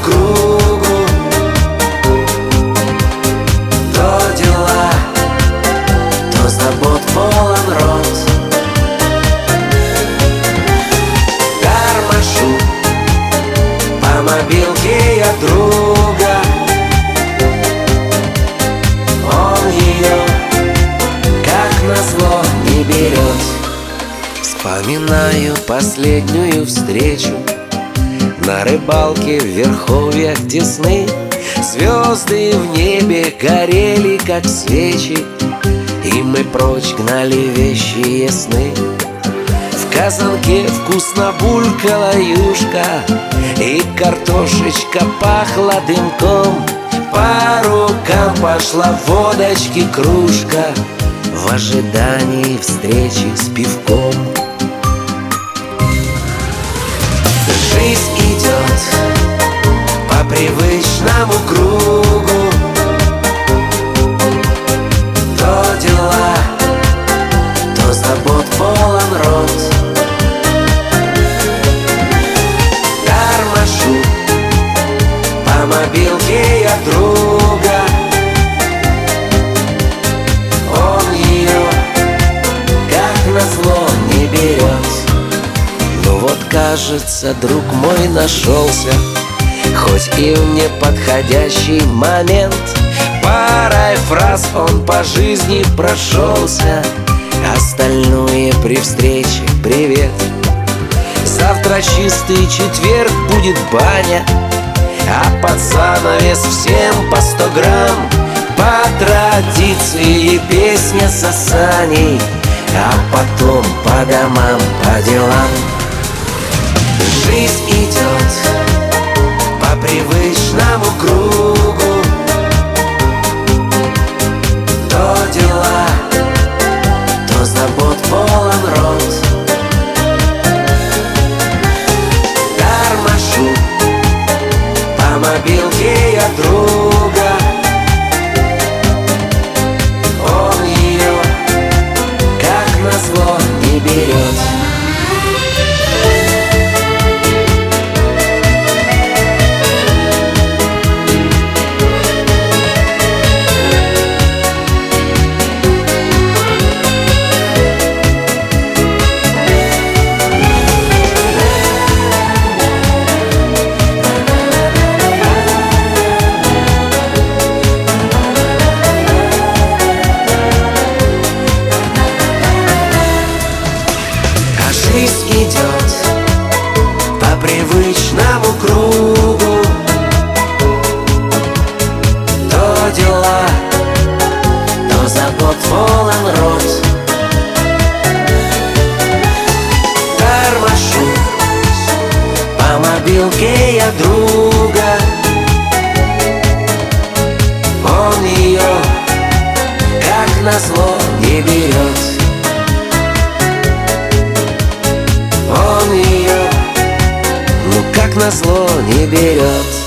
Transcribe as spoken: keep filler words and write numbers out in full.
кругу. То дела, то забот полон рот. Тормошу по мобилке я друга. Он ее, как назло, не берет. Вспоминаю последнюю встречу на рыбалке в верховьях Десны. Звезды в небе горели, как свечи, и мы прочь гнали вещие сны. В казанке вкусно булькала юшка, и картошечка пахла дымком. По рукам пошла водочки кружка в ожидании встречи с пивком. Жизнь идет по привычному кругу. То дела, то забот полон рот. Тормошу по мобилке я друга. Он ее, как назло, не берет. Ну вот, кажется, друг мой нашелся, хоть и в неподходящий момент. Парой фраз он по жизни прошелся, остальное при встрече привет. Завтра чистый четверг, будет баня, а под занавес всем по сто грамм. По традиции песня с Асаней, а потом по домам, по делам. Жизнь идет по привычному кругу. То дела, то забот полон рот. Тормошу по мобилке я друга. Он ее, как назло, не берет. Жизнь идет по привычному кругу. То дела, то забот полон рот. Тормошу по мобилке я друга. Он ее, как назло, не берет. Он ее, ну как назло, не берет.